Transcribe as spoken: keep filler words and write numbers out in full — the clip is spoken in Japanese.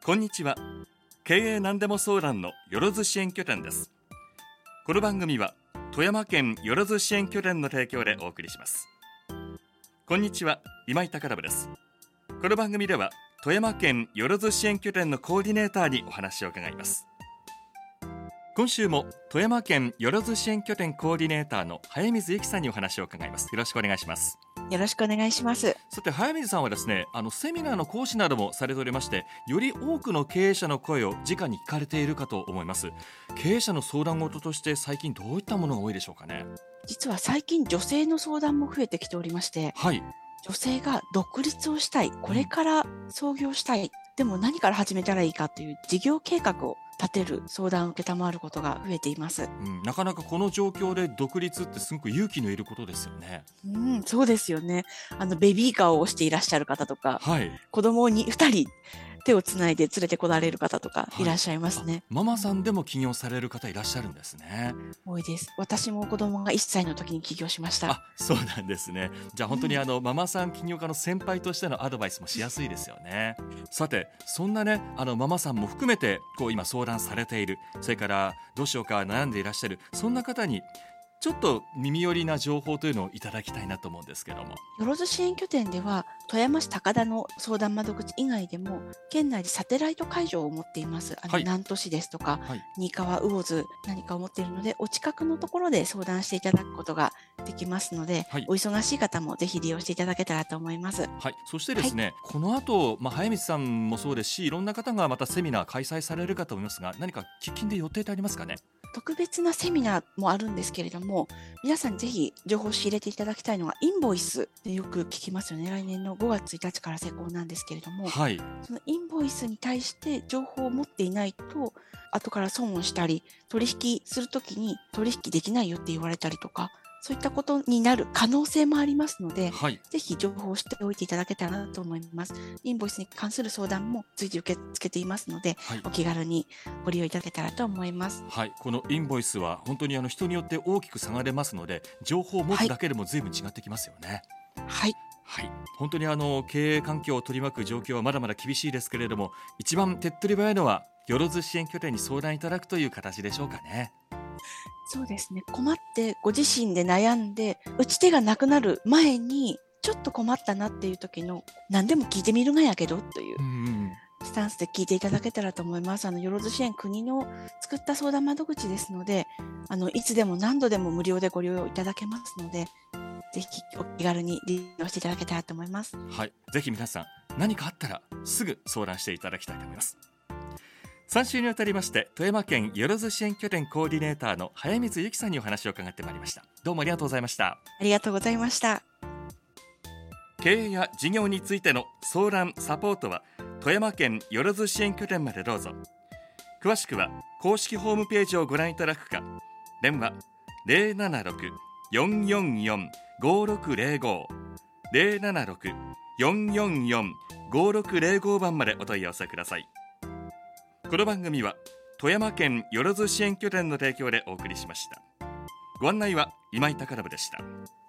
こんにちは。経営なんでも相談のよろず支援拠点です。この番組は富山県よろず支援拠点の提供でお送りします。こんにちは、今井貴信です。この番組では富山県よろず支援拠点のコーディネーターにお話を伺います。今週も富山県よろず支援拠点コーディネーターの早水由紀さんにお話を伺います。よろしくお願いします。 よろしくお願いします。 さて、早水さんはですね、あのセミナーの講師などもされておりまして、より多くの経営者の声を直に聞かれているかと思います。経営者の相談事として最近どういったものが多いでしょうかね。 実は最近女性の相談も増えてきておりまして、 はい、 女性が独立をしたい、これから創業したい、うん、でも何から始めたらいいかという事業計画を立てる相談を受けたまわることが増えています、 うん、なかなかこの状況で独立ってすごく勇気のいることですよね。 うん、そうですよね。あのベビーカーを押していらっしゃる方とか、 はい、 子供にふたり手をつないで連れてこられる方とかいらっしゃいますね、はい、 ママさんでも起業される方いらっしゃるんですね。 多いです。私も子供がいっさいの時に起業しました。 あ、そうなんですね。じゃあ本当にあの、うん、ママさん起業家の先輩としてのアドバイスもしやすいですよね。さて、そんなね、あのママさんも含めてこう今相談されている、それからどうしようか悩んでいらっしゃる、そんな方にちょっと耳寄りな情報というのをいただきたいなと思うんですけども。 よろず支援拠点では富山市高田の相談窓口以外でも県内でサテライト会場を持っています。あの、はい、南砺市ですとか、はい、新川魚津何かを持っているので、お近くのところで相談していただくことができますので、はい、お忙しい方もぜひ利用していただけたらと思います。 はい、そしてですね、はい、この後、まあ、早水さんもそうですし、いろんな方がまたセミナー開催されるかと思いますが、何か喫緊で予定ってありますかね。 特別なセミナーもあるんですけれども、皆さんぜひ情報を仕入れていただきたいのがインボイスでよく聞きますよね。来年のごがつついたちから施行なんですけれども、はい、そのインボイスに対して情報を持っていないと後から損をしたり、取引するときに取引できないよって言われたりとか、そういったことになる可能性もありますので、はい、ぜひ情報を知っておいていただけたらなと思います。インボイスに関する相談も随時受け付けていますので、はい、お気軽にご利用いただけたらと思います。 はい、このインボイスは本当にあの人によって大きく差が出ますので、情報を持つだけでも随分違ってきますよね。 はい、 はい、本当にあの経営環境を取り巻く状況はまだまだ厳しいですけれども、一番手っ取り早いのはよろず支援拠点に相談いただくという形でしょうかね。 そうですね。困ってご自身で悩んで打ち手がなくなる前にちょっと困ったなっていう時の何でも聞いてみるがやけどというスタンスで聞いていただけたらと思います。あのよろず支援、国の作った相談窓口ですので、あのいつでも何度でも無料でご利用いただけますので、ぜひお気軽に利用していただけたらと思います。 はい、ぜひ皆さん何かあったらすぐ相談していただきたいと思います。さん週にわたりまして富山県よろず支援拠点コーディネーターの早水由紀さんにお話を伺ってまいりました。どうもありがとうございました。 ありがとうございました。 経営や事業についての相談サポートは富山県よろず支援拠点までどうぞ。詳しくは公式ホームページをご覧いただくか、電話 ゼロななろく よんよんよん ごろくゼロご ゼロななろく よんよんよん ごろくゼロご 番までお問い合わせください。この番組は富山県よろず支援拠点の提供でお送りしました。ご案内は今井貴信でした。